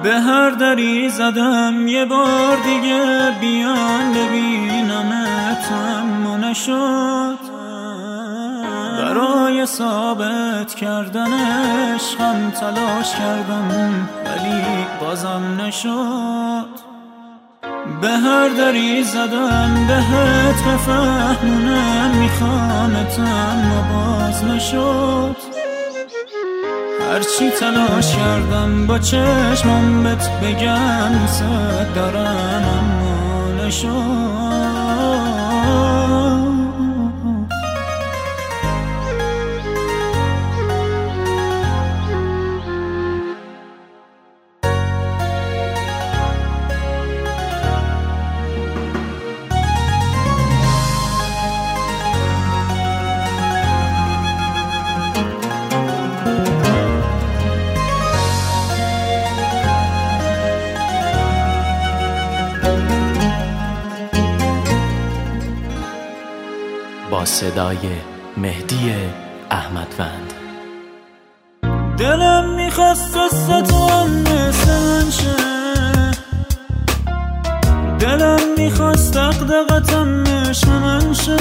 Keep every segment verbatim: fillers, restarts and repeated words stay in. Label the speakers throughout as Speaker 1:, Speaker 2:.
Speaker 1: به هر دری زدم یه بار دیگه بیان ببینمت، اما نشد. برای ثابت کردن عشقم تلاش کردم ولی بازم نشد. به هر دری زدم بهت بفهمونم میخوامت، اما باز نشد. هرچی تلاش کردم با چشمم بهت بگم دوست دارم، اما نشد.
Speaker 2: با صدای مهدی احمدوند.
Speaker 1: دلم میخواست قصه تو هم مثل من شه، دلم میخواست دقدقتم عشق من شه،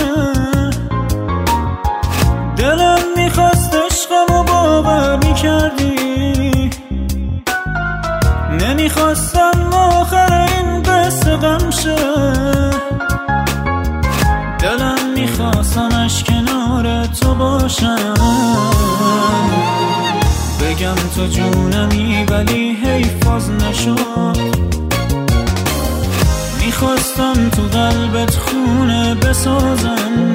Speaker 1: دلم میخواست عشقمو باور میکردی، نمیخواستم آخر این قصه غم شه. دلم میخواستمش کنار تو باشم، بگم تو جونمی ولی حیفاز نشد. میخواستم تو قلبت خونه بسازم،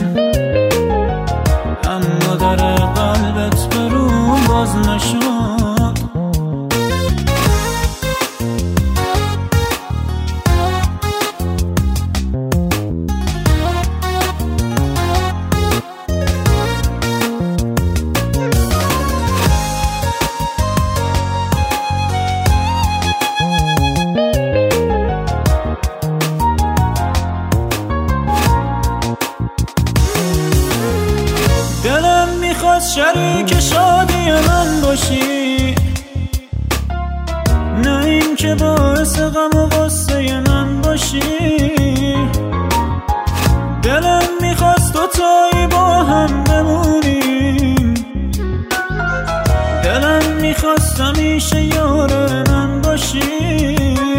Speaker 1: اما در قلبت برون باز نشد. دلم میخواست شریک شادی من باشی، نه این که باعث غم و غصه من باشی. دلم میخواست دوتایی با هم بمونیم، دلم میخواست همیشه یار من باشی.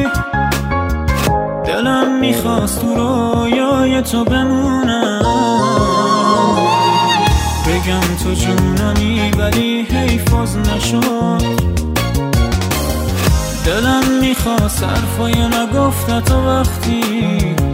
Speaker 1: دلم میخواست تو رویای تو بمونم، بگم تو جونمی ولی حیفاز نشد. دلم میخواست حرفای نگفته تو وقتی